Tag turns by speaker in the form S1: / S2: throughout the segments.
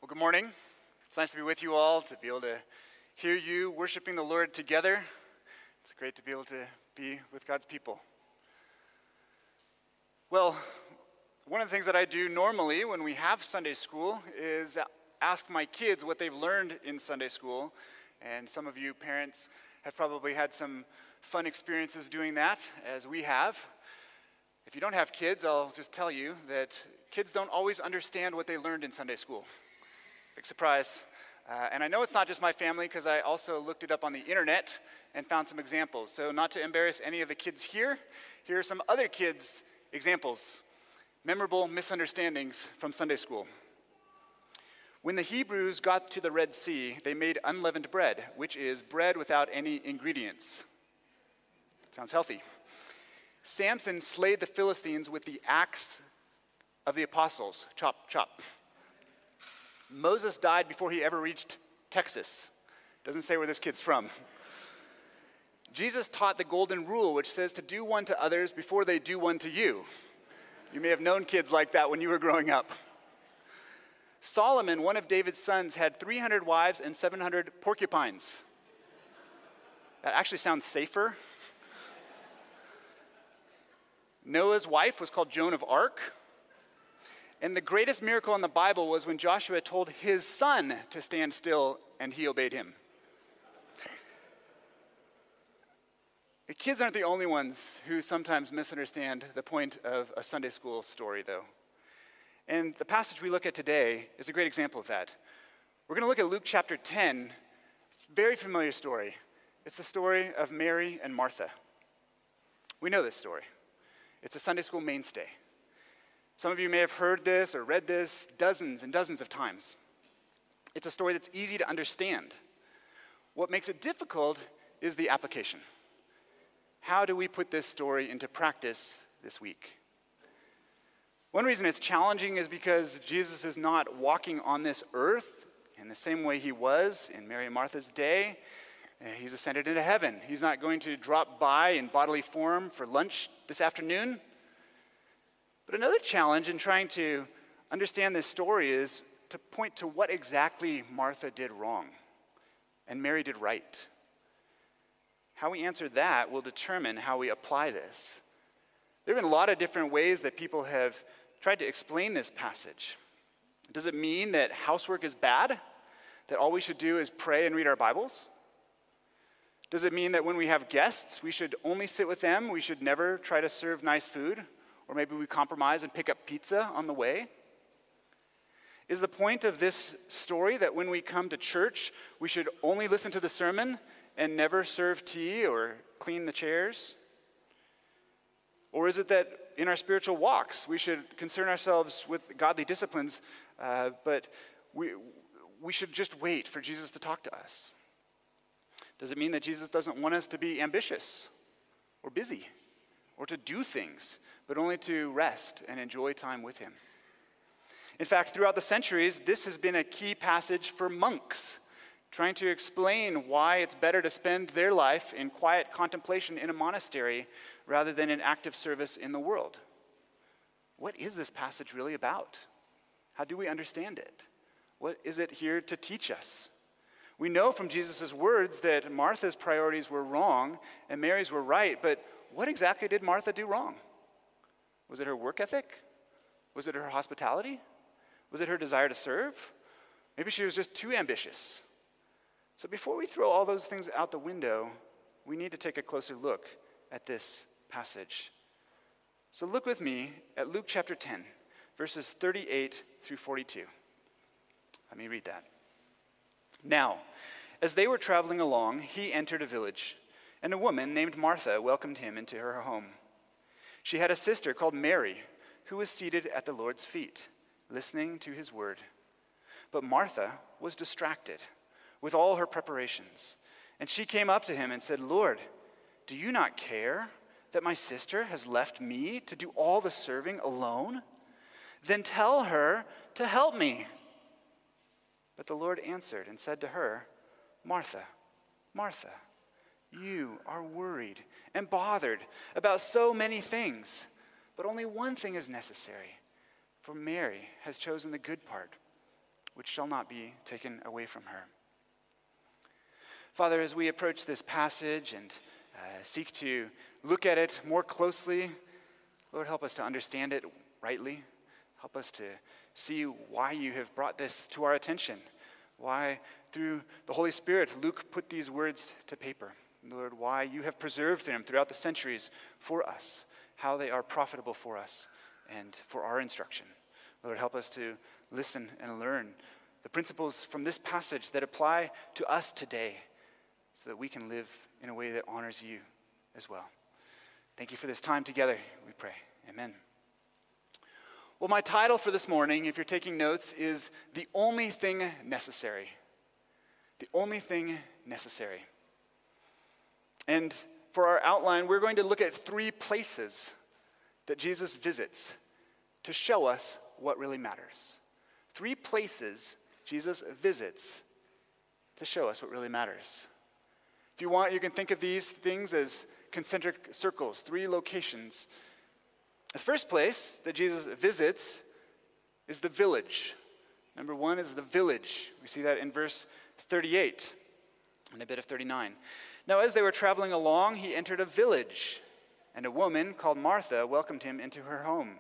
S1: Well, good morning. It's nice to be with you all, to be able to hear you worshiping the Lord together. It's great to be able to be with God's people. Well, one of the things that I do normally when we have Sunday school is ask my kids what they've learned in Sunday school. And some of you parents have probably had some fun experiences doing that, as we have. If you don't have kids, I'll just tell you that kids don't always understand what they learned in Sunday school. Big surprise. And I know it's not just my family, because I also looked it up on the internet and found some examples. So not to embarrass any of the kids here are some other kids' examples. Memorable misunderstandings from Sunday school. When the Hebrews got to the Red Sea, they made unleavened bread, which is bread without any ingredients. Sounds healthy. Samson slayed the Philistines with the axe of the apostles. Chop, chop. Moses died before he ever reached Texas. Doesn't say where this kid's from. Jesus taught the golden rule, which says to do one to others before they do one to you. You may have known kids like that when you were growing up. Solomon, one of David's sons, had 300 wives and 700 porcupines. That actually sounds safer. Noah's wife was called Joan of Arc. And the greatest miracle in the Bible was when Joshua told his son to stand still, and he obeyed him. The kids aren't the only ones who sometimes misunderstand the point of a Sunday school story, though. And the passage we look at today is a great example of that. We're going to look at Luke chapter 10, very familiar story. It's the story of Mary and Martha. We know this story. It's a Sunday school mainstay. Some of you may have heard this or read this dozens and dozens of times. It's a story that's easy to understand. What makes it difficult is the application. How do we put this story into practice this week? One reason it's challenging is because Jesus is not walking on this earth in the same way he was in Mary and Martha's day. He's ascended into heaven. He's not going to drop by in bodily form for lunch this afternoon. But another challenge in trying to understand this story is to point to what exactly Martha did wrong and Mary did right. How we answer that will determine how we apply this. There have been a lot of different ways that people have tried to explain this passage. Does it mean that housework is bad? That all we should do is pray and read our Bibles? Does it mean that when we have guests, we should only sit with them? We should never try to serve nice food? Or maybe we compromise and pick up pizza on the way? Is the point of this story that when we come to church, we should only listen to the sermon and never serve tea or clean the chairs? Or is it that in our spiritual walks, we should concern ourselves with godly disciplines, but we should just wait for Jesus to talk to us? Does it mean that Jesus doesn't want us to be ambitious or busy or to do things, but only to rest and enjoy time with him? In fact, throughout the centuries, this has been a key passage for monks, trying to explain why it's better to spend their life in quiet contemplation in a monastery rather than in active service in the world. What is this passage really about? How do we understand it? What is it here to teach us? We know from Jesus' words that Martha's priorities were wrong and Mary's were right, but what exactly did Martha do wrong? Was it her work ethic? Was it her hospitality? Was it her desire to serve? Maybe she was just too ambitious. So before we throw all those things out the window, we need to take a closer look at this passage. So look with me at Luke chapter 10, verses 38 through 42. Let me read that. Now, as they were traveling along, he entered a village, and a woman named Martha welcomed him into her home. She had a sister called Mary, who was seated at the Lord's feet, listening to his word. But Martha was distracted with all her preparations, and she came up to him and said, "Lord, do you not care that my sister has left me to do all the serving alone? Then tell her to help me." But the Lord answered and said to her, "Martha, Martha, you are worried and bothered about so many things, but only one thing is necessary. For Mary has chosen the good part, which shall not be taken away from her. Father, as we approach this passage and seek to look at it more closely, Lord, help us to understand it rightly. Help us to see why you have brought this to our attention, why through the Holy Spirit Luke put these words to paper. Lord, why you have preserved them throughout the centuries for us, how they are profitable for us and for our instruction. Lord, help us to listen and learn the principles from this passage that apply to us today so that we can live in a way that honors you as well. Thank you for this time together, we pray. Amen. Well, my title for this morning, if you're taking notes, is The Only Thing Necessary. The Only Thing Necessary. And for our outline, we're going to look at 3 places that Jesus visits to show us what really matters. 3 places Jesus visits to show us what really matters. If you want, you can think of these things as concentric circles, 3 locations. The first place that Jesus visits is the village. Number 1 is the village. We see that in verse 38 and a bit of 39. Now, as they were traveling along, he entered a village, and a woman called Martha welcomed him into her home.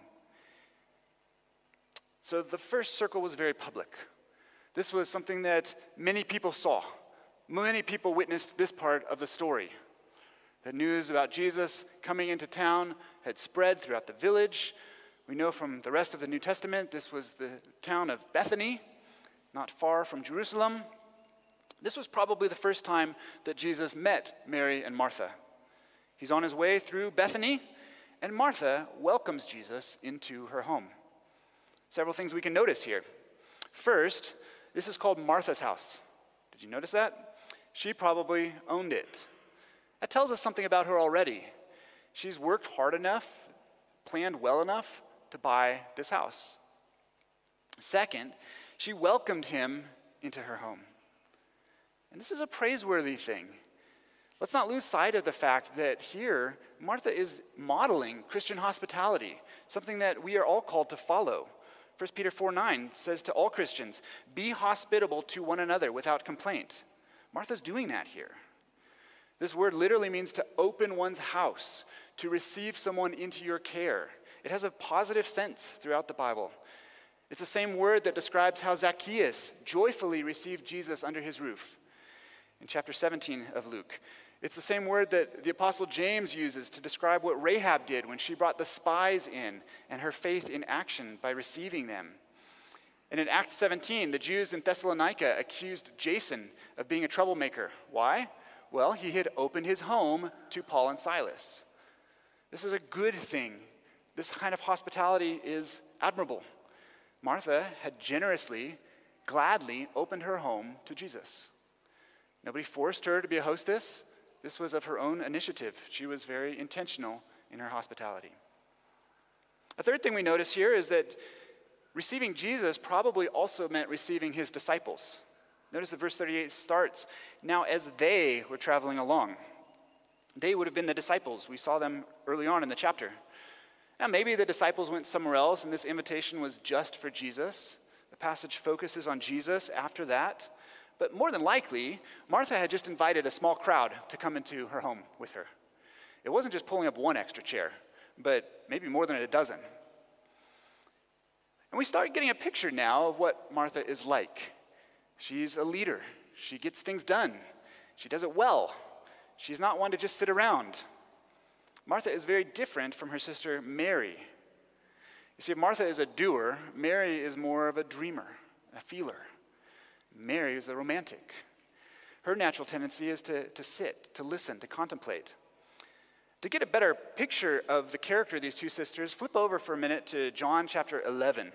S1: So the first circle was very public. This was something that many people saw. Many people witnessed this part of the story. The news about Jesus coming into town had spread throughout the village. We know from the rest of the New Testament, this was the town of Bethany, not far from Jerusalem. This was probably the first time that Jesus met Mary and Martha. He's on his way through Bethany, and Martha welcomes Jesus into her home. Several things we can notice here. First, this is called Martha's house. Did you notice that? She probably owned it. That tells us something about her already. She's worked hard enough, planned well enough to buy this house. Second, she welcomed him into her home. And this is a praiseworthy thing. Let's not lose sight of the fact that here, Martha is modeling Christian hospitality, something that we are all called to follow. 1 Peter 4:9 says to all Christians, be hospitable to one another without complaint. Martha's doing that here. This word literally means to open one's house, to receive someone into your care. It has a positive sense throughout the Bible. It's the same word that describes how Zacchaeus joyfully received Jesus under his roof in chapter 17 of Luke. It's the same word that the Apostle James uses to describe what Rahab did when she brought the spies in and her faith in action by receiving them. And in Acts 17, the Jews in Thessalonica accused Jason of being a troublemaker. Why? Well, he had opened his home to Paul and Silas. This is a good thing. This kind of hospitality is admirable. Martha had generously, gladly opened her home to Jesus. Nobody forced her to be a hostess. This was of her own initiative. She was very intentional in her hospitality. A third thing we notice here is that receiving Jesus probably also meant receiving his disciples. Notice that verse 38 starts, now as they were traveling along. They would have been the disciples. We saw them early on in the chapter. Now maybe the disciples went somewhere else and this invitation was just for Jesus. The passage focuses on Jesus after that. But more than likely, Martha had just invited a small crowd to come into her home with her. It wasn't just pulling up one extra chair, but maybe more than a dozen. And we start getting a picture now of what Martha is like. She's a leader. She gets things done. She does it well. She's not one to just sit around. Martha is very different from her sister Mary. You see, Martha is a doer. Mary is more of a dreamer, a feeler. Mary is a romantic. Her natural tendency is to sit, to listen, to contemplate. To get a better picture of the character of these two sisters, flip over for a minute to John chapter 11.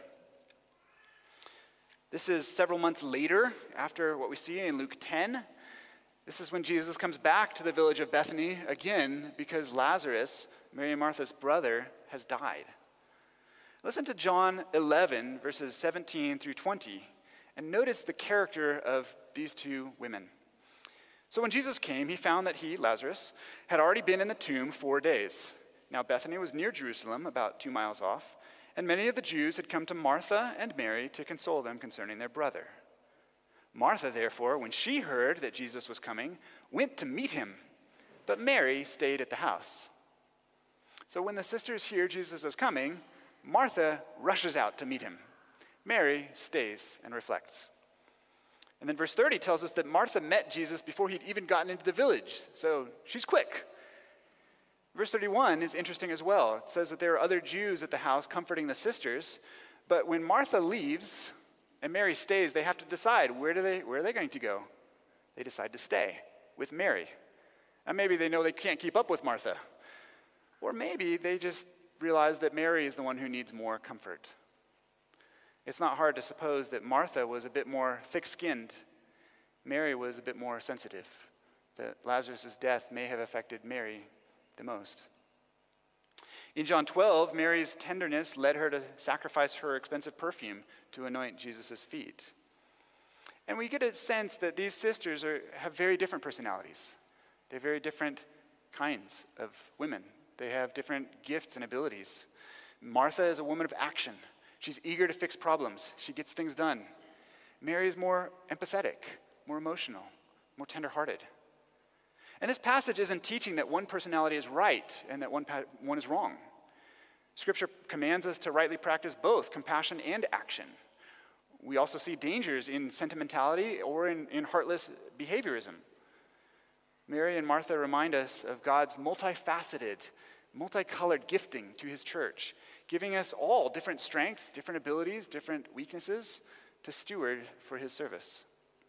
S1: This is several months later after what we see in Luke 10. This is when Jesus comes back to the village of Bethany again because Lazarus, Mary and Martha's brother, has died. Listen to John 11, verses 17 through 20, and notice the character of these two women. So when Jesus came, he found that he, Lazarus, had already been in the tomb 4 days. Now Bethany was near Jerusalem, about 2 miles off, And many of the Jews had come to Martha and Mary to console them concerning their brother. Martha, therefore, when she heard that Jesus was coming, went to meet him, but Mary stayed at the house. So when the sisters hear Jesus is coming, Martha rushes out to meet him. Mary stays and reflects. And then verse 30 tells us that Martha met Jesus before he'd even gotten into the village, so she's quick. Verse 31 is interesting as well. It says that there are other Jews at the house comforting the sisters, but when Martha leaves and Mary stays, they have to decide where are they going to go? They decide to stay with Mary. And maybe they know they can't keep up with Martha. Or maybe they just realize that Mary is the one who needs more comfort. It's not hard to suppose that Martha was a bit more thick-skinned. Mary was a bit more sensitive. That Lazarus' death may have affected Mary the most. In John 12, Mary's tenderness led her to sacrifice her expensive perfume to anoint Jesus' feet. And we get a sense that these sisters have very different personalities. They're very different kinds of women. They have different gifts and abilities. Martha is a woman of action. She's eager to fix problems. She gets things done. Mary is more empathetic, more emotional, more tenderhearted. And this passage isn't teaching that one personality is right and that one is wrong. Scripture commands us to rightly practice both compassion and action. We also see dangers in sentimentality or in heartless behaviorism. Mary and Martha remind us of God's multifaceted, multicolored gifting to his church, giving us all different strengths, different abilities, different weaknesses to steward for his service.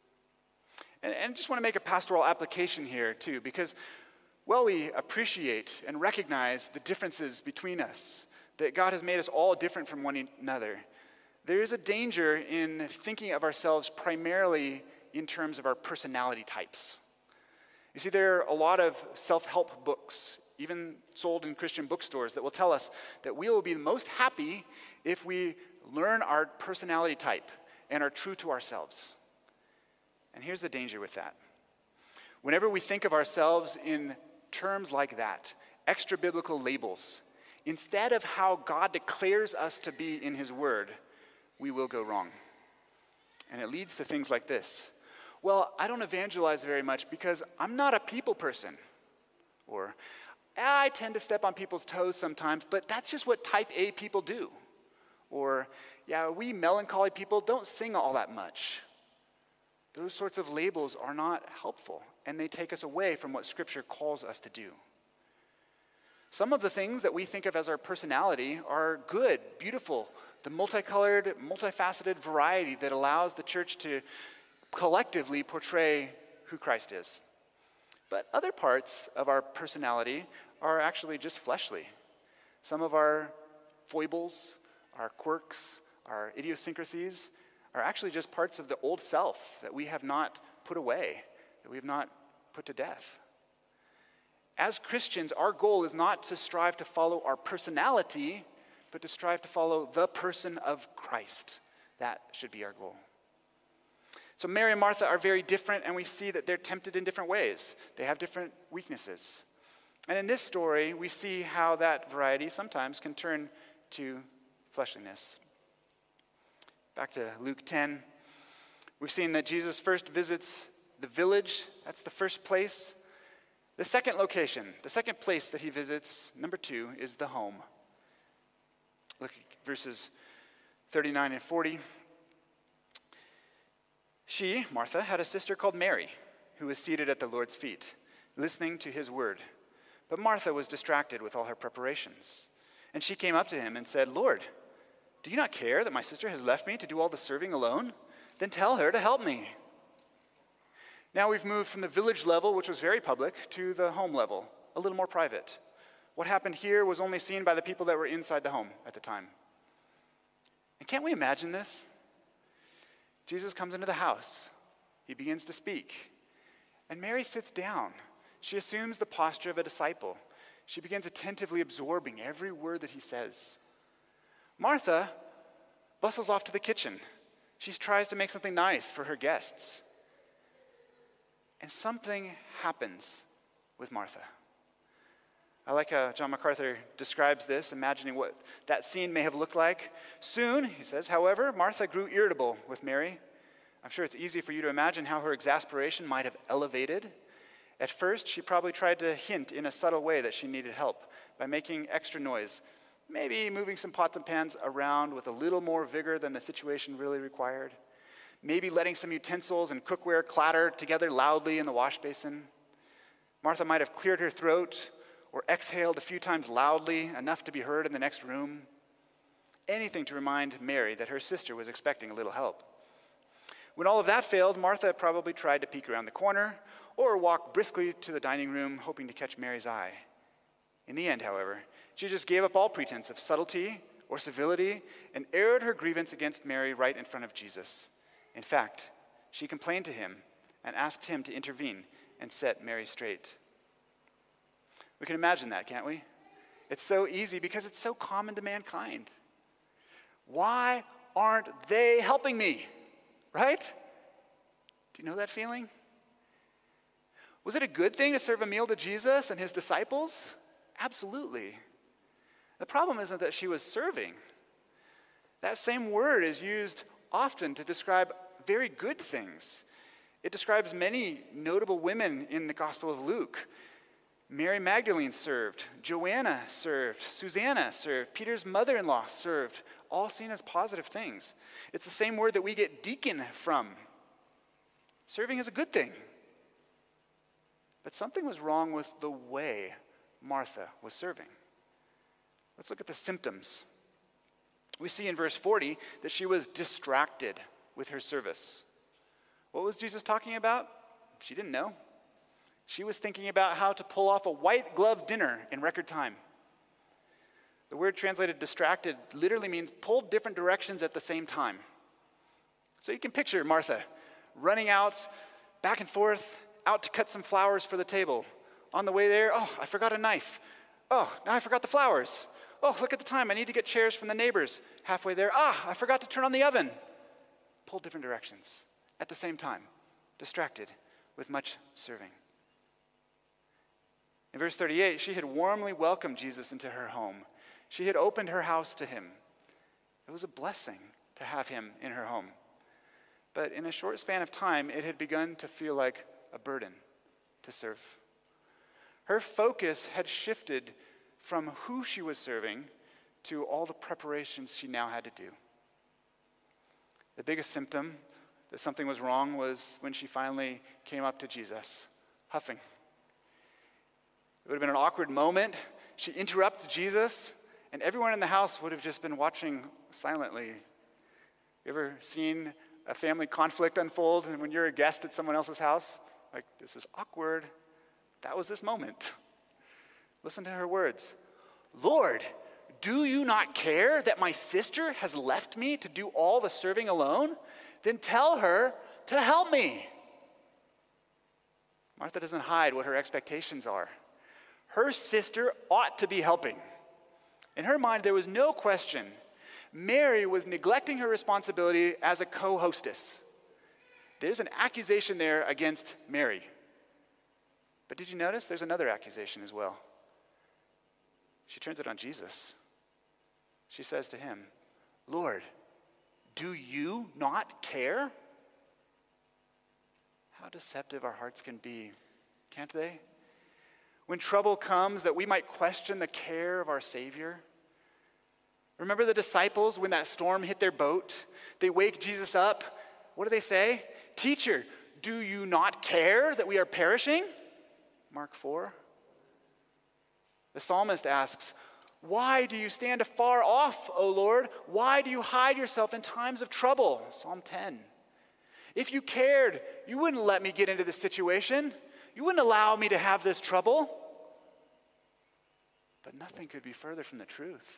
S1: And I just want to make a pastoral application here too, because while we appreciate and recognize the differences between us, that God has made us all different from one another, there is a danger in thinking of ourselves primarily in terms of our personality types. You see, there are a lot of self-help books, even sold in Christian bookstores, that will tell us that we will be most happy if we learn our personality type and are true to ourselves. And here's the danger with that. Whenever we think of ourselves in terms like that, extra-biblical labels, instead of how God declares us to be in his word, we will go wrong. And it leads to things like this. Well, I don't evangelize very much because I'm not a people person. Or, I tend to step on people's toes sometimes, but that's just what type A people do. Or, yeah, we melancholy people don't sing all that much. Those sorts of labels are not helpful, and they take us away from what Scripture calls us to do. Some of the things that we think of as our personality are good, beautiful, the multicolored, multifaceted variety that allows the church to collectively portray who Christ is. But other parts of our personality are actually just fleshly. Some of our foibles, our quirks, our idiosyncrasies are actually just parts of the old self that we have not put away, that we have not put to death. As Christians, our goal is not to strive to follow our personality, but to strive to follow the person of Christ. That should be our goal. So Mary and Martha are very different, and we see that they're tempted in different ways. They have different weaknesses. And in this story, we see how that variety sometimes can turn to fleshliness. Back to Luke 10. We've seen that Jesus first visits the village. That's the first place. The second location, the second place that he visits, number 2, is the home. Look at verses 39 and 40. She, Martha, had a sister called Mary, who was seated at the Lord's feet, listening to his word. But Martha was distracted with all her preparations. And she came up to him and said, "Lord, do you not care that my sister has left me to do all the serving alone? Then tell her to help me." Now we've moved from the village level, which was very public, to the home level, a little more private. What happened here was only seen by the people that were inside the home at the time. And can't we imagine this? Jesus comes into the house. He begins to speak. And Mary sits down. She assumes the posture of a disciple. She begins attentively absorbing every word that he says. Martha bustles off to the kitchen. She tries to make something nice for her guests. And something happens with Martha. I like how John MacArthur describes this, imagining what that scene may have looked like. Soon, he says, however, Martha grew irritable with Mary. I'm sure it's easy for you to imagine how her exasperation might have elevated. At first, she probably tried to hint in a subtle way that she needed help by making extra noise, maybe moving some pots and pans around with a little more vigor than the situation really required, maybe letting some utensils and cookware clatter together loudly in the wash basin. Martha might have cleared her throat or exhaled a few times loudly, enough to be heard in the next room. Anything to remind Mary that her sister was expecting a little help. When all of that failed, Martha probably tried to peek around the corner or walk briskly to the dining room, hoping to catch Mary's eye. In the end, however, she just gave up all pretense of subtlety or civility and aired her grievance against Mary right in front of Jesus. In fact, she complained to him and asked him to intervene and set Mary straight. We can imagine that, can't we? It's so easy because it's so common to mankind. Why aren't they helping me? Right? Do you know that feeling? Was it a good thing to serve a meal to Jesus and his disciples? Absolutely. The problem isn't that she was serving. That same word is used often to describe very good things. It describes many notable women in the Gospel of Luke. Mary Magdalene served, Joanna served, Susanna served, Peter's mother-in-law served, all seen as positive things. It's the same word that we get deacon from. Serving is a good thing. But something was wrong with the way Martha was serving. Let's look at the symptoms. We see in verse 40 that she was distracted with her service. What was Jesus talking about? She didn't know. She was thinking about how to pull off a white glove dinner in record time. The word translated distracted literally means pulled different directions at the same time. So you can picture Martha running out, back and forth, out to cut some flowers for the table. On the way there, oh, I forgot a knife. Oh, now I forgot the flowers. Oh, look at the time. I need to get chairs from the neighbors. Halfway there, I forgot to turn on the oven. Pulled different directions at the same time, distracted with much serving. In verse 38, she had warmly welcomed Jesus into her home. She had opened her house to him. It was a blessing to have him in her home. But in a short span of time, it had begun to feel like a burden to serve. Her focus had shifted from who she was serving to all the preparations she now had to do. The biggest symptom that something was wrong was when she finally came up to Jesus, huffing. It would have been an awkward moment. She interrupts Jesus, and everyone in the house would have just been watching silently. You ever seen a family conflict unfold, and when you're a guest at someone else's house? Like, this is awkward. That was this moment. Listen to her words. Lord, do you not care that my sister has left me to do all the serving alone? Then tell her to help me. Martha doesn't hide what her expectations are. Her sister ought to be helping. In her mind, there was no question. Mary was neglecting her responsibility as a co-hostess. There's an accusation there against Mary. But did you notice there's another accusation as well? She turns it on Jesus. She says to him, Lord, do you not care? How deceptive our hearts can be, can't they? When trouble comes, that we might question the care of our Savior. Remember the disciples when that storm hit their boat? They wake Jesus up. What do they say? Teacher, do you not care that we are perishing? Mark 4. The psalmist asks, why do you stand afar off, O Lord? Why do you hide yourself in times of trouble? Psalm 10. If you cared, you wouldn't let me get into this situation. You wouldn't allow me to have this trouble. But nothing could be further from the truth.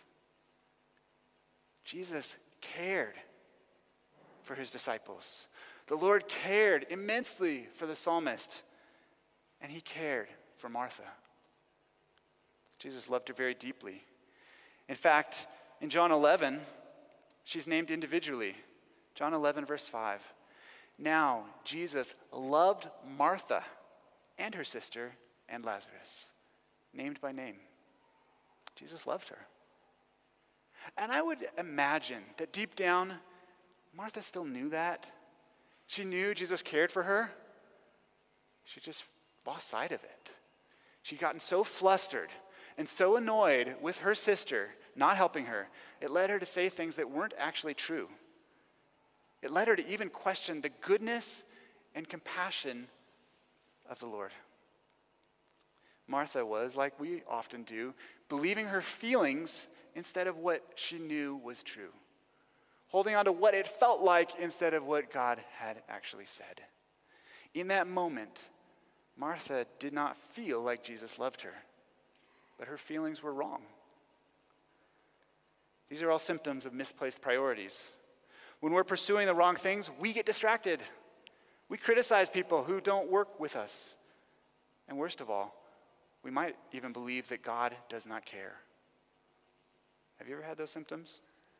S1: Jesus cared for his disciples. The Lord cared immensely for the psalmist, and he cared for Martha. Jesus loved her very deeply. In fact, in John 11, she's named individually. John 11, verse 5. Now, Jesus loved Martha and her sister and Lazarus, named by name. Jesus loved her. And I would imagine that deep down, Martha still knew that. She knew Jesus cared for her. She just lost sight of it. She'd gotten so flustered and so annoyed with her sister not helping her, it led her to say things that weren't actually true. It led her to even question the goodness and compassion of the Lord. Martha was, like we often do, believing her feelings instead of what she knew was true. Holding on to what it felt like instead of what God had actually said. In that moment, Martha did not feel like Jesus loved her, but her feelings were wrong. These are all symptoms of misplaced priorities. When we're pursuing the wrong things, we get distracted. We criticize people who don't work with us. And worst of all, we might even believe that God does not care. Have you ever had those symptoms?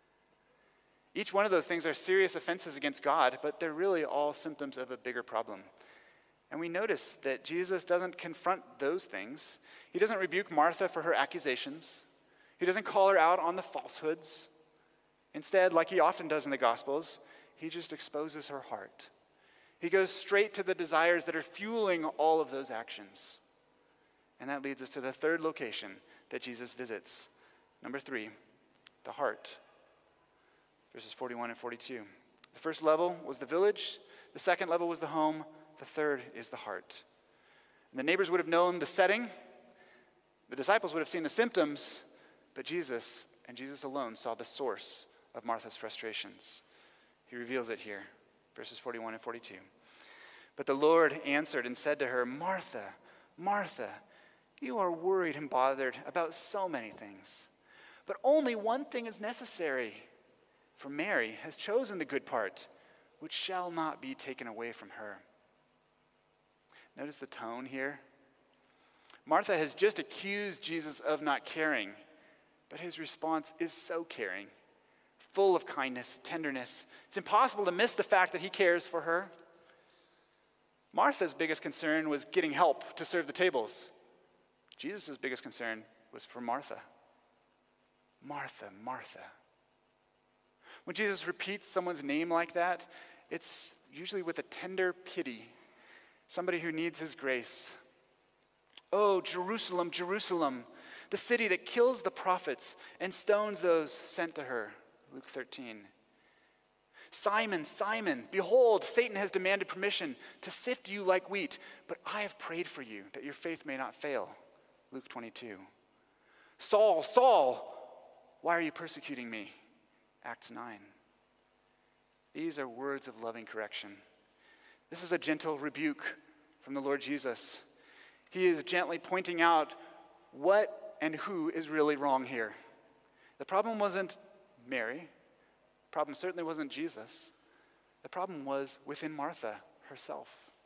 S1: Each one of those things are serious offenses against God, but they're really all symptoms of a bigger problem. And we notice that Jesus doesn't confront those things. He doesn't rebuke Martha for her accusations. He doesn't call her out on the falsehoods. Instead, like he often does in the Gospels, he just exposes her heart. He goes straight to the desires that are fueling all of those actions. And that leads us to the third location that Jesus visits. Number 3, the heart. Verses 41 and 42. The first level was the village. The second level was the home. The third is the heart. And the neighbors would have known the setting. The disciples would have seen the symptoms. But Jesus, and Jesus alone, saw the source of Martha's frustrations. He reveals it here, verses 41 and 42. But the Lord answered and said to her, Martha, Martha, you are worried and bothered about so many things. But only one thing is necessary. For Mary has chosen the good part, which shall not be taken away from her. Notice the tone here. Martha has just accused Jesus of not caring, but his response is so caring, full of kindness, tenderness. It's impossible to miss the fact that he cares for her. Martha's biggest concern was getting help to serve the tables. Jesus' biggest concern was for Martha. Martha, Martha. When Jesus repeats someone's name like that, it's usually with a tender pity, somebody who needs his grace. Oh, Jerusalem, Jerusalem, the city that kills the prophets and stones those sent to her. Luke 13. Simon, Simon, behold, Satan has demanded permission to sift you like wheat, but I have prayed for you that your faith may not fail. Luke 22. Saul, Saul, why are you persecuting me? Acts 9. These are words of loving correction. This is a gentle rebuke from the Lord Jesus. He is gently pointing out what and who is really wrong here. The problem wasn't Mary. The problem certainly wasn't Jesus. The problem was within Martha herself.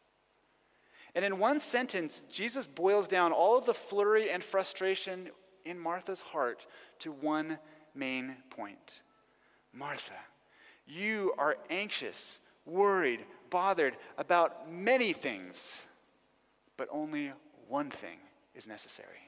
S1: And in one sentence, Jesus boils down all of the flurry and frustration in Martha's heart to one main point. Martha, you are anxious, worried, bothered about many things, but only one thing is necessary.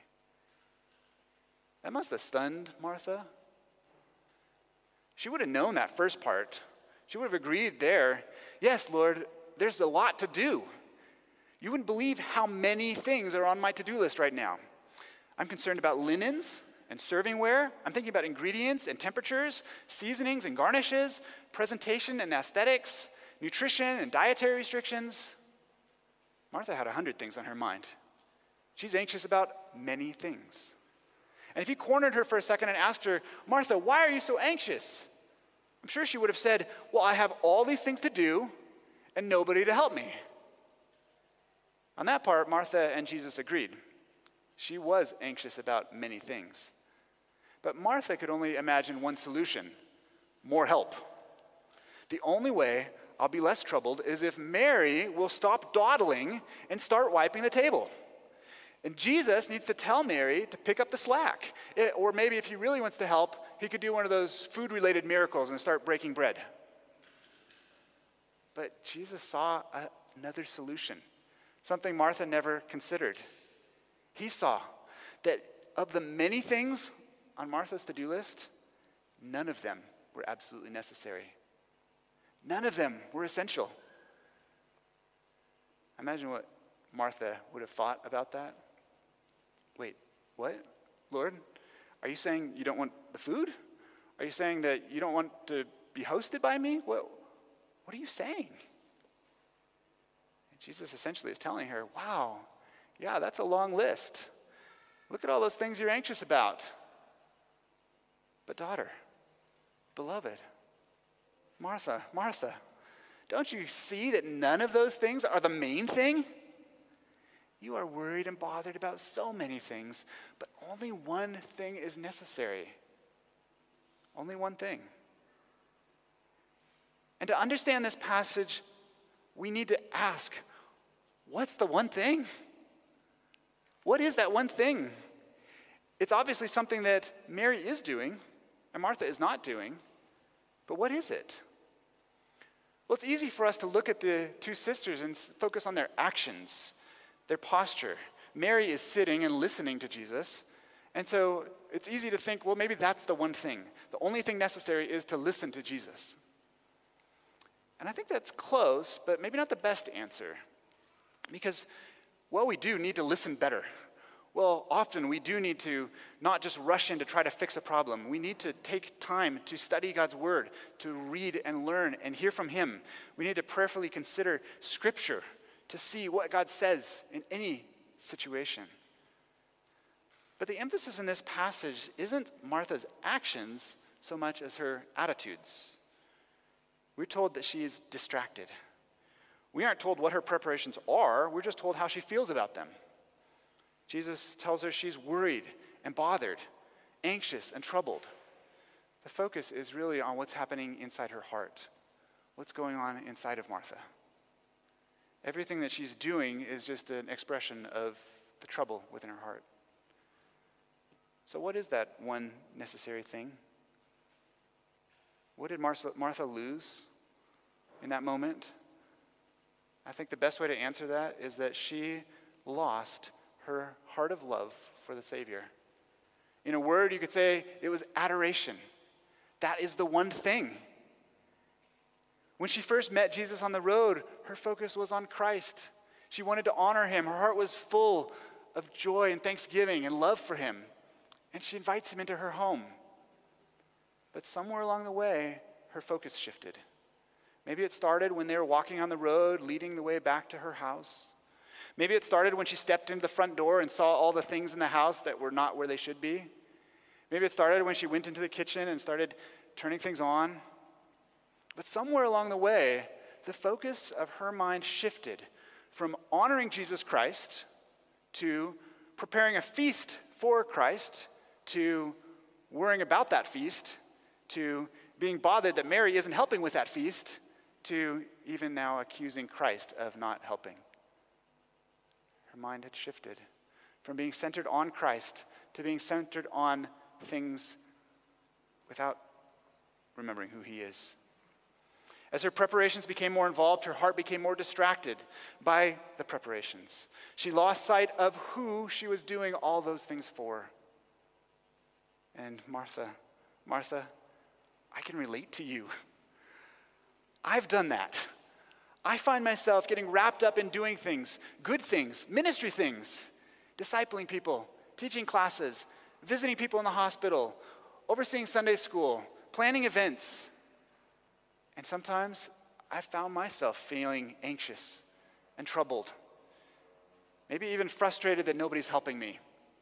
S1: That must have stunned Martha. She would have known that first part. She would have agreed there. Yes, Lord, there's a lot to do. You wouldn't believe how many things are on my to-do list right now. I'm concerned about linens and servingware. I'm thinking about ingredients and temperatures, seasonings and garnishes, presentation and aesthetics, nutrition and dietary restrictions. Martha had 100 things on her mind. She's anxious about many things. And if you cornered her for a second and asked her, Martha, why are you so anxious? I'm sure she would have said, well, I have all these things to do and nobody to help me. On that part, Martha and Jesus agreed. She was anxious about many things. But Martha could only imagine one solution: more help. The only way I'll be less troubled is if Mary will stop dawdling and start wiping the table. And Jesus needs to tell Mary to pick up the slack. Or maybe if he really wants to help, he could do one of those food-related miracles and start breaking bread. But Jesus saw another solution, something Martha never considered. He saw that of the many things on Martha's to-do list, none of them were absolutely necessary. None of them were essential. Imagine what Martha would have thought about that. Wait, what? Lord, are you saying you don't want the food? Are you saying that you don't want to be hosted by me? What are you saying? And Jesus essentially is telling her, wow, yeah, that's a long list. Look at all those things you're anxious about. But daughter, beloved, Martha, Martha, don't you see that none of those things are the main thing? You are worried and bothered about so many things, but only one thing is necessary. Only one thing. And to understand this passage, we need to ask, what's the one thing? What is that one thing? It's obviously something that Mary is doing and Martha is not doing, but what is it? Well, it's easy for us to look at the two sisters and focus on their actions, their posture. Mary is sitting and listening to Jesus, and so it's easy to think, well, maybe that's the one thing. The only thing necessary is to listen to Jesus. And I think that's close, but maybe not the best answer. Because, well, we do need to listen better. Well, often we do need to not just rush in to try to fix a problem. We need to take time to study God's word, to read and learn and hear from him. We need to prayerfully consider Scripture to see what God says in any situation. But the emphasis in this passage isn't Martha's actions so much as her attitudes. We're told that she is distracted. We aren't told what her preparations are, we're just told how she feels about them. Jesus tells her she's worried and bothered, anxious and troubled. The focus is really on what's happening inside her heart, what's going on inside of Martha. Everything that she's doing is just an expression of the trouble within her heart. So what is that one necessary thing? What did Martha lose in that moment? I think the best way to answer that is that she lost her heart of love for the Savior. In a word, you could say it was adoration. That is the one thing. When she first met Jesus on the road, her focus was on Christ. She wanted to honor him. Her heart was full of joy and thanksgiving and love for him. And she invites him into her home. But somewhere along the way, her focus shifted. Maybe it started when they were walking on the road, leading the way back to her house. Maybe it started when she stepped into the front door and saw all the things in the house that were not where they should be. Maybe it started when she went into the kitchen and started turning things on. But somewhere along the way, the focus of her mind shifted from honoring Jesus Christ to preparing a feast for Christ to worrying about that feast to being bothered that Mary isn't helping with that feast to even now accusing Christ of not helping. Her mind had shifted from being centered on Christ to being centered on things without remembering who he is. As her preparations became more involved, her heart became more distracted by the preparations. She lost sight of who she was doing all those things for. And Martha, I can relate to you. I've done that. I find myself getting wrapped up in doing things, good things, ministry things, discipling people, teaching classes, visiting people in the hospital, overseeing Sunday school, planning events. And sometimes I found myself feeling anxious and troubled, maybe even frustrated that nobody's helping me.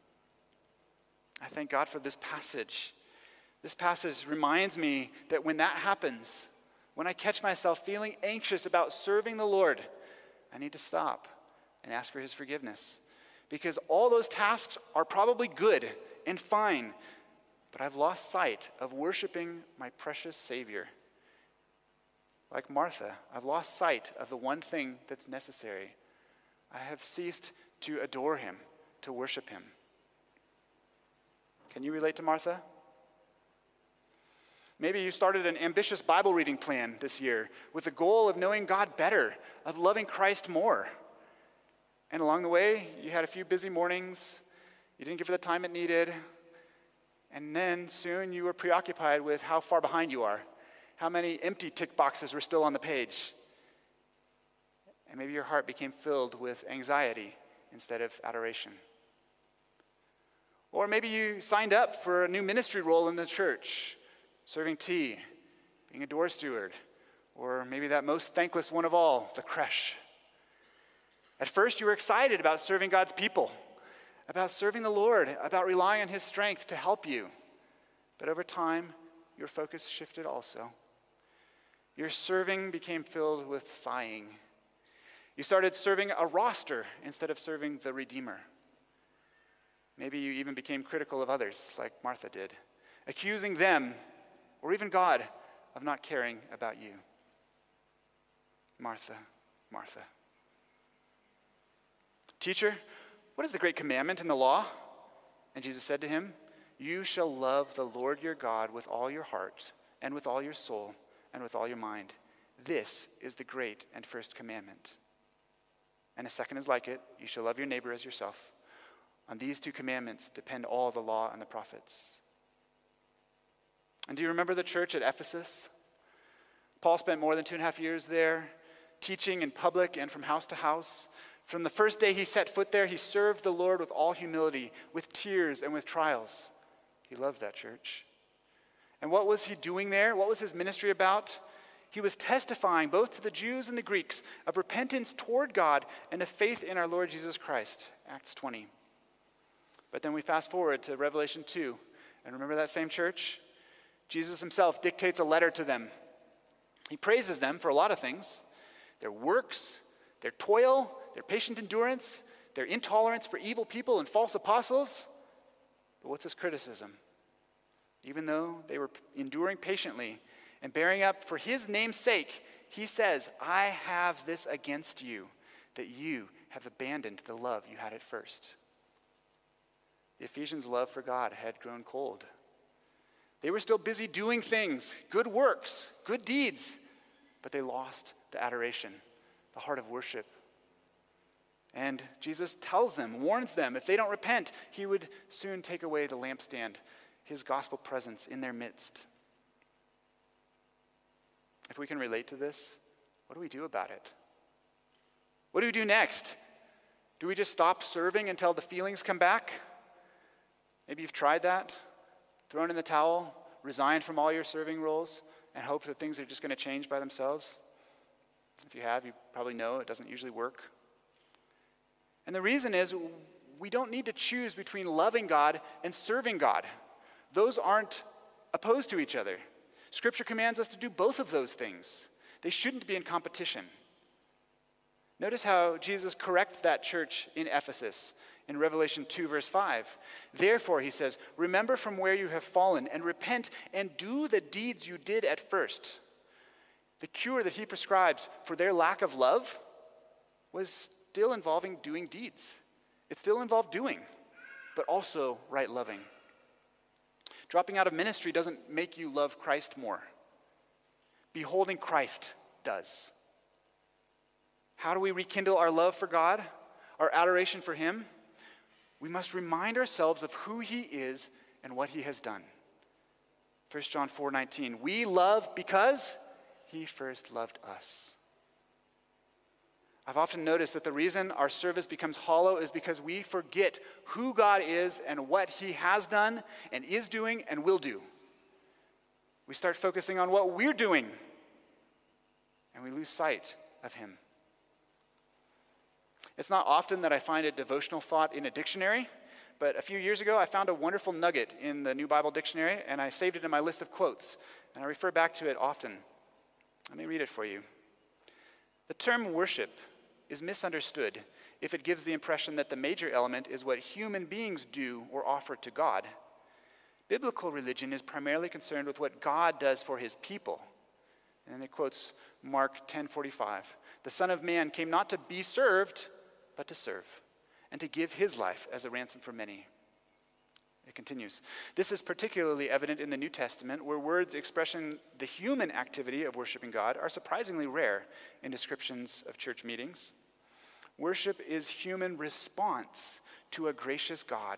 S1: I thank God for this passage. This passage reminds me that when that happens, when I catch myself feeling anxious about serving the Lord, I need to stop and ask for his forgiveness. Because all those tasks are probably good and fine, but I've lost sight of worshiping my precious Savior. Like Martha, I've lost sight of the one thing that's necessary. I have ceased to adore him, to worship him. Can you relate to Martha? Maybe you started an ambitious Bible reading plan this year with the goal of knowing God better, of loving Christ more. And along the way, you had a few busy mornings, you didn't give it the time it needed, And then soon you were preoccupied with how far behind you are, how many empty tick boxes were still on the page. And maybe your heart became filled with anxiety instead of adoration. Or maybe you signed up for a new ministry role in the church, serving tea, being a door steward, or maybe that most thankless one of all, the creche. At first, you were excited about serving God's people, about serving the Lord, about relying on his strength to help you. But over time, your focus shifted also. Your serving became filled with sighing. You started serving a roster instead of serving the Redeemer. Maybe you even became critical of others, like Martha did, accusing them, or even God, of not caring about you. Martha, Martha. Teacher, what is the great commandment in the law? And Jesus said to him, you shall love the Lord your God with all your heart, and with all your soul, and with all your mind. This is the great and first commandment. And a second is like it, you shall love your neighbor as yourself. On these two commandments depend all the law and the prophets. And do you remember the church at Ephesus? Paul spent more than 2.5 years there, teaching in public and from house to house. From the first day he set foot there, he served the Lord with all humility, with tears and with trials. He loved that church. And what was he doing there? What was his ministry about? He was testifying both to the Jews and the Greeks of repentance toward God and of faith in our Lord Jesus Christ, Acts 20. But then we fast forward to Revelation 2, and remember that same church? Jesus himself dictates a letter to them. He praises them for a lot of things: their works, their toil, their patient endurance, their intolerance for evil people and false apostles. But what's his criticism? Even though they were enduring patiently and bearing up for his name's sake, he says, I have this against you, that you have abandoned the love you had at first. The Ephesians' love for God had grown cold. They were still busy doing things, good works, good deeds, but they lost the adoration, the heart of worship. And Jesus tells them, warns them, if they don't repent, he would soon take away the lampstand, his gospel presence in their midst. If we can relate to this, what do we do about it? What do we do next? Do we just stop serving until the feelings come back? Maybe you've tried that, thrown in the towel, resigned from all your serving roles, and hope that things are just going to change by themselves. If you have, you probably know it doesn't usually work. And the reason is we don't need to choose between loving God and serving God. Those aren't opposed to each other. Scripture commands us to do both of those things. They shouldn't be in competition. Notice how Jesus corrects that church in Ephesus in Revelation 2, verse 5. Therefore, he says, remember from where you have fallen and repent and do the deeds you did at first. The cure that he prescribes for their lack of love was still involving doing deeds. It still involved doing, but also right loving. Dropping out of ministry doesn't make you love Christ more. Beholding Christ does. How do we rekindle our love for God, our adoration for him? We must remind ourselves of who he is and what he has done. 1 John 4:19, we love because he first loved us. I've often noticed that the reason our service becomes hollow is because we forget who God is and what he has done and is doing and will do. We start focusing on what we're doing, and we lose sight of him. It's not often that I find a devotional thought in a dictionary, but a few years ago I found a wonderful nugget in the New Bible Dictionary, and I saved it in my list of quotes, and I refer back to it often. Let me read it for you. The term worship is misunderstood if it gives the impression that the major element is what human beings do or offer to God. Biblical religion is primarily concerned with what God does for his people. And then it quotes Mark 10:45. The Son of Man came not to be served, but to serve, and to give his life as a ransom for many. It continues. This is particularly evident in the New Testament, where words expressing the human activity of worshiping God are surprisingly rare in descriptions of church meetings. Worship is human response to a gracious God,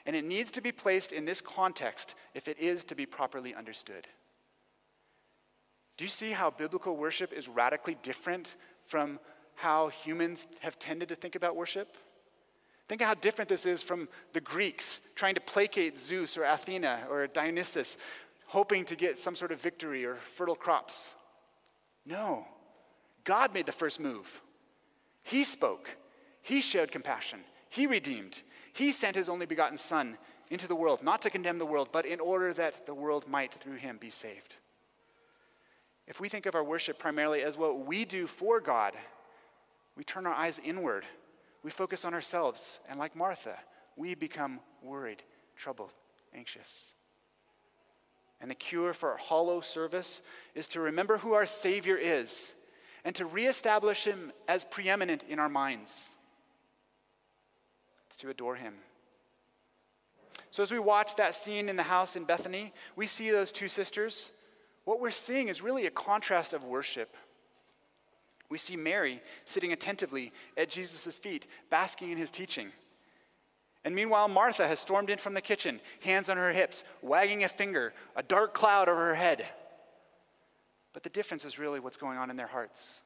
S1: and it needs to be placed in this context if it is to be properly understood. Do you see how biblical worship is radically different from how humans have tended to think about worship? Think of how different this is from the Greeks trying to placate Zeus or Athena or Dionysus, hoping to get some sort of victory or fertile crops. No, God made the first move. He spoke. He showed compassion. He redeemed. He sent his only begotten Son into the world, not to condemn the world, but in order that the world might through him be saved. If we think of our worship primarily as what we do for God, we turn our eyes inward. We focus on ourselves, and like Martha, we become worried, troubled, anxious. And the cure for our hollow service is to remember who our Savior is and to reestablish him as preeminent in our minds. It's to adore him. So as we watch that scene in the house in Bethany, we see those two sisters. What we're seeing is really a contrast of worship. We see Mary sitting attentively at Jesus' feet, basking in his teaching. And meanwhile, Martha has stormed in from the kitchen, hands on her hips, wagging a finger, a dark cloud over her head. But the difference is really what's going on in their hearts.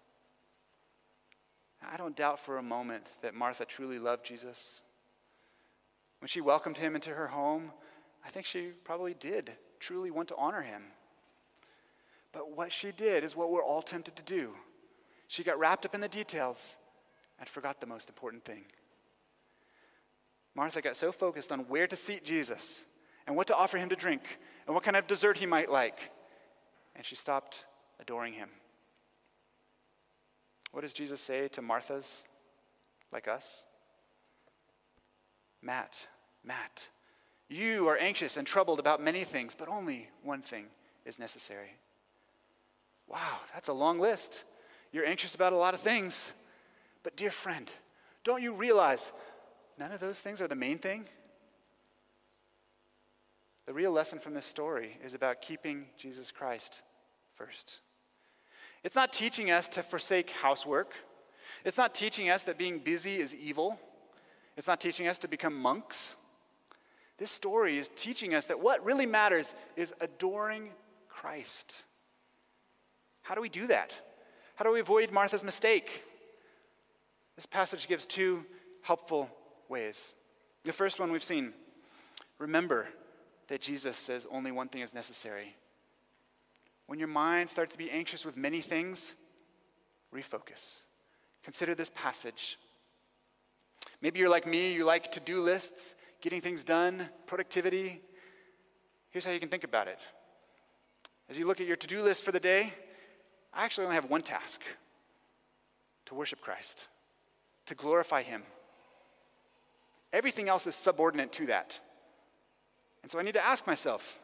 S1: I don't doubt for a moment that Martha truly loved Jesus. When she welcomed him into her home, I think she probably did truly want to honor him. But what she did is what we're all tempted to do. She got wrapped up in the details and forgot the most important thing. Martha got so focused on where to seat Jesus and what to offer him to drink and what kind of dessert he might like, and she stopped adoring him. What does Jesus say to Marthas like us? Matt, you are anxious and troubled about many things, but only one thing is necessary. Wow, that's a long list. You're anxious about a lot of things. But dear friend, don't you realize none of those things are the main thing? The real lesson from this story is about keeping Jesus Christ first. It's not teaching us to forsake housework. It's not teaching us that being busy is evil. It's not teaching us to become monks. This story is teaching us that what really matters is adoring Christ. How do we do that? How do we avoid Martha's mistake? This passage gives two helpful ways. The first one we've seen. Remember that Jesus says only one thing is necessary. When your mind starts to be anxious with many things, refocus. Consider this passage. Maybe you're like me, you like to-do lists, getting things done, productivity. Here's how you can think about it. As you look at your to-do list for the day, I actually only have one task: to worship Christ, to glorify him. Everything else is subordinate to that. And so I need to ask myself,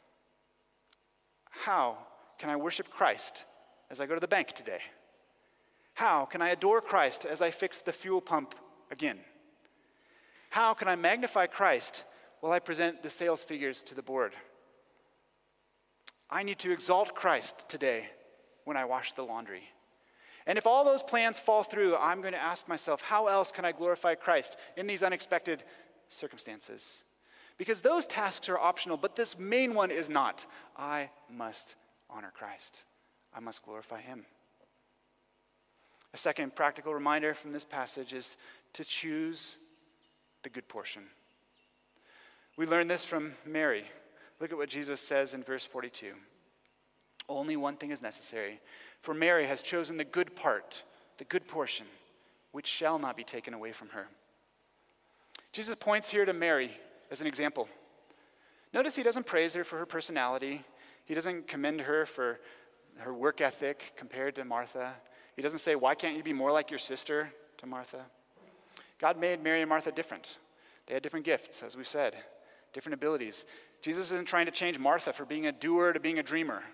S1: how can I worship Christ as I go to the bank today? How can I adore Christ as I fix the fuel pump again? How can I magnify Christ while I present the sales figures to the board? I need to exalt Christ today when I wash the laundry. And if all those plans fall through, I'm going to ask myself, how else can I glorify Christ in these unexpected circumstances? Because those tasks are optional, but this main one is not. I must honor Christ. I must glorify him. A second practical reminder from this passage is to choose the good portion. We learn this from Mary. Look at what Jesus says in verse 42. Only one thing is necessary, for Mary has chosen the good part, the good portion, which shall not be taken away from her. Jesus points here to Mary as an example. Notice he doesn't praise her for her personality. He doesn't commend her for her work ethic compared to Martha. He doesn't say, why can't you be more like your sister, to Martha? God made Mary and Martha different. They had different gifts, as we've said, different abilities. Jesus isn't trying to change Martha from being a doer to being a dreamer.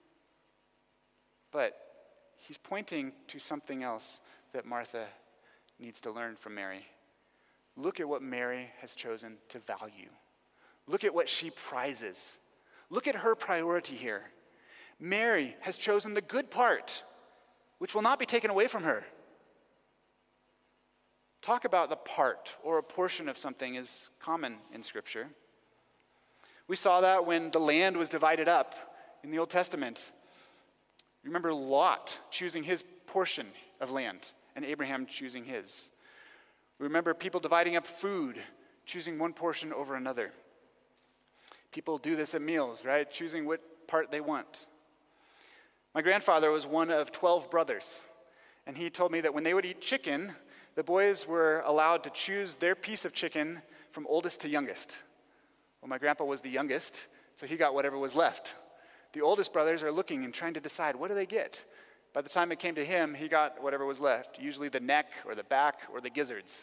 S1: But he's pointing to something else that Martha needs to learn from Mary. Look at what Mary has chosen to value. Look at what she prizes. Look at her priority here. Mary has chosen the good part, which will not be taken away from her. talk about the part or a portion of something is common in Scripture. We saw that when the land was divided up in the Old Testament. Remember Lot choosing his portion of land and Abraham choosing his. We remember people dividing up food, choosing one portion over another. People do this at meals, right? Choosing what part they want. My grandfather was one of 12 brothers, and he told me that when they would eat chicken, the boys were allowed to choose their piece of chicken from oldest to youngest. Well, my grandpa was the youngest, so he got whatever was left. The oldest brothers are looking and trying to decide, what do they get? By the time it came to him, he got whatever was left, usually the neck or the back or the gizzards.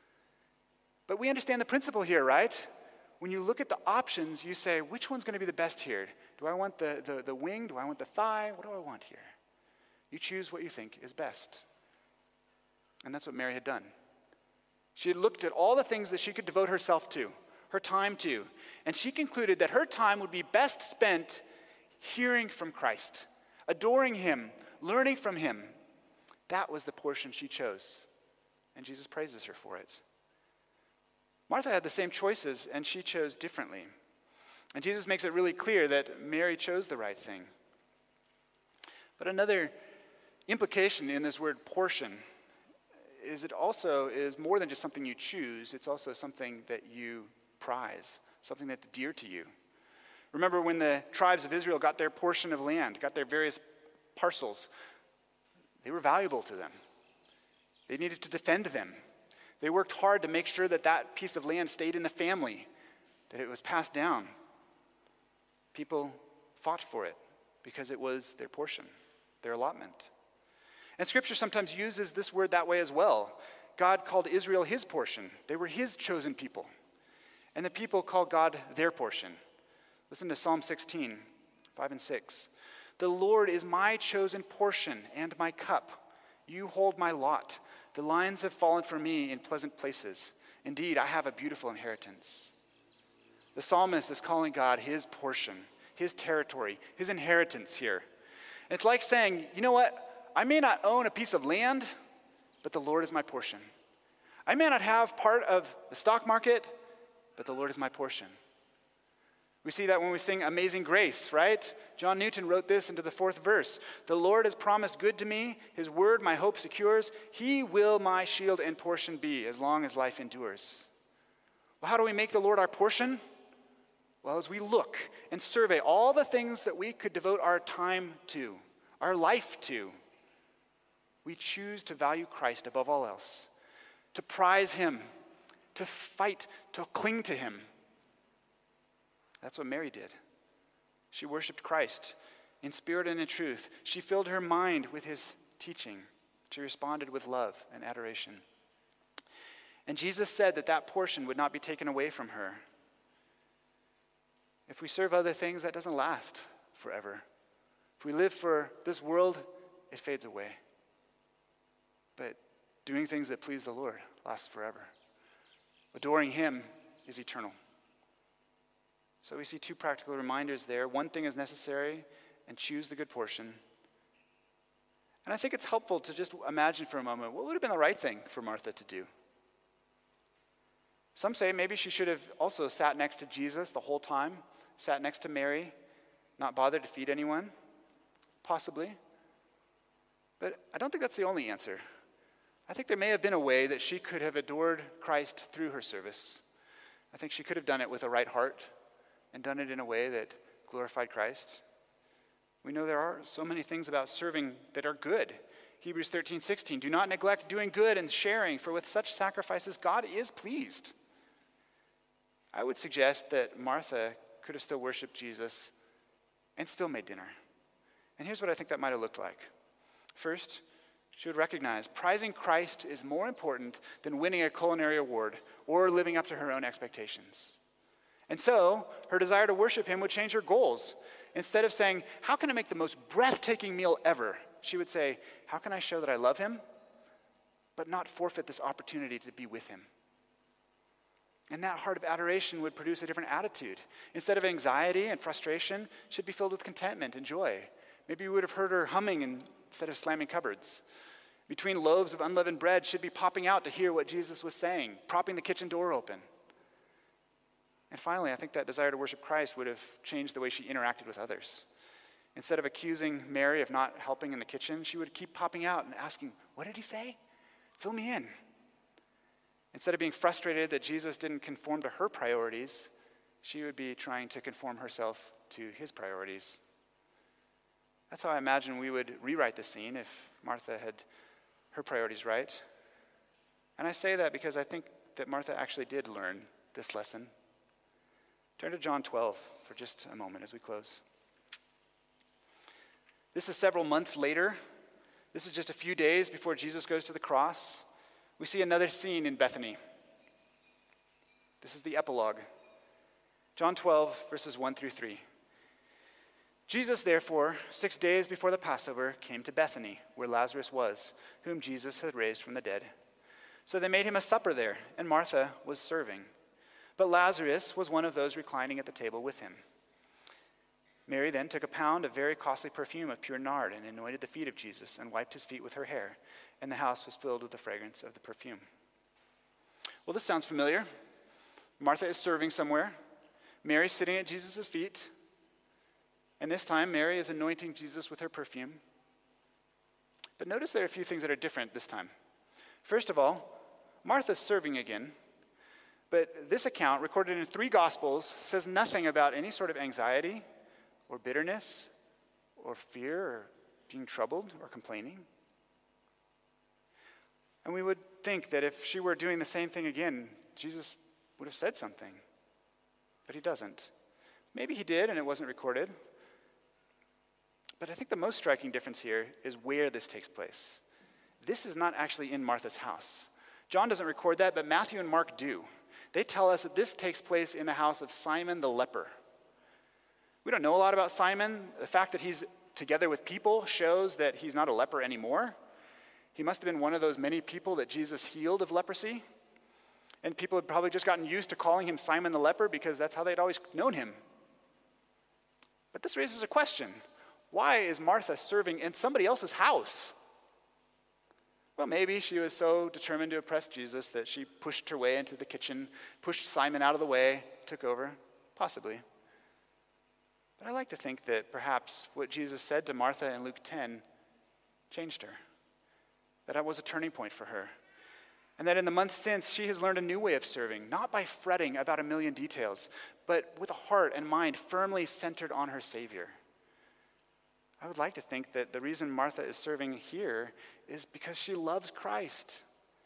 S1: But we understand the principle here, right? When you look at the options, you say, which one's going to be the best here? Do I want the wing? Do I want the thigh? What do I want here? You choose what you think is best. And that's what Mary had done. She had looked at all the things that she could devote herself to, her time to, and she concluded that her time would be best spent hearing from Christ, adoring him, learning from him. That was the portion she chose, and Jesus praises her for it. Martha had the same choices, and she chose differently. And Jesus makes it really clear that Mary chose the right thing. But another implication in this word portion is it also is more than just something you choose, it's also something that you prize, something that's dear to you. Remember when the tribes of Israel got their portion of land, got their various parcels, they were valuable to them. They needed to defend them. They worked hard to make sure that that piece of land stayed in the family, that it was passed down. People fought for it because it was their portion, their allotment. And Scripture sometimes uses this word that way as well. God called Israel his portion. They were his chosen people. And the people called God their portion. Listen to Psalm 16, 5 and 6. The Lord is my chosen portion and my cup. You hold my lot. The lines have fallen for me in pleasant places. Indeed, I have a beautiful inheritance. The psalmist is calling God his portion, his territory, his inheritance here. And it's like saying, you know what? I may not own a piece of land, but the Lord is my portion. I may not have part of the stock market, but the Lord is my portion. We see that when we sing Amazing Grace, right? John Newton wrote this into the 4th verse. The Lord has promised good to me. His word my hope secures. He will my shield and portion be as long as life endures. Well, how do we make the Lord our portion? Well, as we look and survey all the things that we could devote our time to, our life to, we choose to value Christ above all else, to prize him, to fight, to cling to him. That's what Mary did. She worshiped Christ in spirit and in truth. She filled her mind with his teaching. She responded with love and adoration. And Jesus said that that portion would not be taken away from her. If we serve other things, that doesn't last forever. If we live for this world, it fades away. But doing things that please the Lord lasts forever. Adoring him is eternal. So we see two practical reminders there. One thing is necessary, and choose the good portion. And I think it's helpful to just imagine for a moment, what would have been the right thing for Martha to do? Some say maybe she should have also sat next to Jesus the whole time, sat next to Mary, not bothered to feed anyone, possibly. But I don't think that's the only answer. I think there may have been a way that she could have adored Christ through her service. I think she could have done it with a right heart and done it in a way that glorified Christ. We know there are so many things about serving that are good. Hebrews 13:16, do not neglect doing good and sharing, for with such sacrifices God is pleased. I would suggest that Martha could have still worshiped Jesus and still made dinner. And here's what I think that might have looked like. First, she would recognize prizing Christ is more important than winning a culinary award or living up to her own expectations. And so, her desire to worship him would change her goals. Instead of saying, how can I make the most breathtaking meal ever? She would say, how can I show that I love him, but not forfeit this opportunity to be with him? And that heart of adoration would produce a different attitude. Instead of anxiety and frustration, she'd be filled with contentment and joy. Maybe you would have heard her humming instead of slamming cupboards. between loaves of unleavened bread should be popping out to hear what Jesus was saying, propping the kitchen door open. And finally, I think that desire to worship Christ would have changed the way she interacted with others. Instead of accusing Mary of not helping in the kitchen, she would keep popping out and asking, "What did he say? Fill me in." Instead of being frustrated that Jesus didn't conform to her priorities, she would be trying to conform herself to his priorities. That's how I imagine we would rewrite the scene if Martha had her priorities right. And I say that because I think that Martha actually did learn this lesson. Turn to John 12 for just a moment as we close. This is several months later. This is just a few days before Jesus goes to the cross. We see another scene in Bethany. This is the epilogue. John 12, verses 1 through 3. Jesus, therefore, 6 days before the Passover, came to Bethany, where Lazarus was, whom Jesus had raised from the dead. So they made him a supper there, and Martha was serving. But Lazarus was one of those reclining at the table with him. Mary then took a pound of very costly perfume of pure nard and anointed the feet of Jesus and wiped his feet with her hair, and the house was filled with the fragrance of the perfume. Well, this sounds familiar. Martha is serving somewhere. Mary's sitting at Jesus' feet. And this time, Mary is anointing Jesus with her perfume. But notice there are a few things that are different this time. First of all, Martha's serving again. But this account, recorded in 3 Gospels, says nothing about any sort of anxiety or bitterness or fear or being troubled or complaining. And we would think that if she were doing the same thing again, Jesus would have said something. But he doesn't. Maybe he did and it wasn't recorded. But I think the most striking difference here is where this takes place. This is not actually in Martha's house. John doesn't record that, but Matthew and Mark do. They tell us that this takes place in the house of Simon the leper. We don't know a lot about Simon. The fact that he's together with people shows that he's not a leper anymore. He must have been one of those many people that Jesus healed of leprosy. And people had probably just gotten used to calling him Simon the leper because that's how they'd always known him. But this raises a question. Why is Martha serving in somebody else's house? Well, maybe she was so determined to impress Jesus that she pushed her way into the kitchen, pushed Simon out of the way, took over. Possibly. But I like to think that perhaps what Jesus said to Martha in Luke 10 changed her. That was a turning point for her. And that in the months since, she has learned a new way of serving, not by fretting about a million details, but with a heart and mind firmly centered on her Savior. I would like to think that the reason Martha is serving here is because she loves Christ.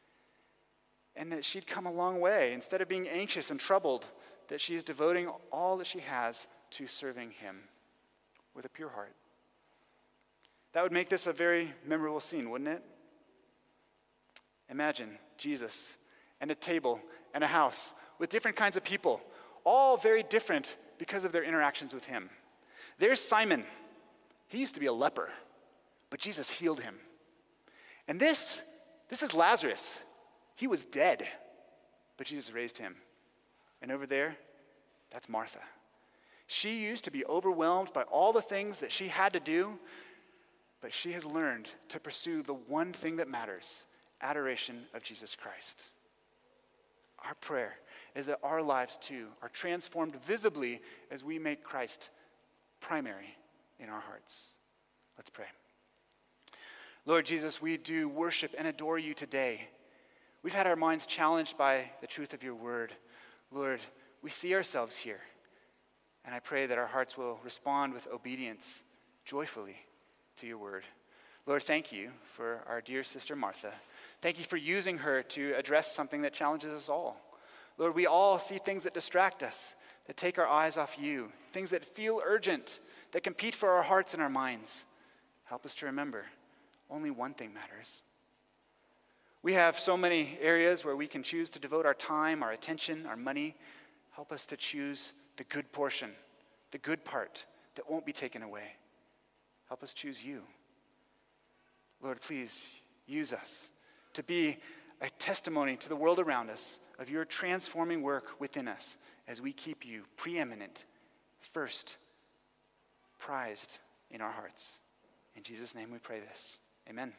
S1: And that she'd come a long way. Instead of being anxious and troubled, that she is devoting all that she has to serving him with a pure heart. That would make this a very memorable scene, wouldn't it? Imagine Jesus and a table and a house with different kinds of people, all very different because of their interactions with him. There's Simon. He used to be a leper, but Jesus healed him. And this is Lazarus. He was dead, but Jesus raised him. And over there, that's Martha. She used to be overwhelmed by all the things that she had to do, but she has learned to pursue the one thing that matters, adoration of Jesus Christ. Our prayer is that our lives too are transformed visibly as we make Christ primary in our hearts. Let's pray. Lord Jesus, we do worship and adore you today. We've had our minds challenged by the truth of your word. Lord, we see ourselves here, and I pray that our hearts will respond with obedience joyfully to your word. Lord, thank you for our dear sister Martha. Thank you for using her to address something that challenges us all. Lord, we all see things that distract us, that take our eyes off you, things that feel urgent, that compete for our hearts and our minds. Help us to remember only one thing matters. We have so many areas where we can choose to devote our time, our attention, our money. Help us to choose the good portion, the good part that won't be taken away. Help us choose you. Lord, please use us to be a testimony to the world around us of your transforming work within us as we keep you preeminent, first, prized in our hearts. In Jesus' name we pray this. Amen.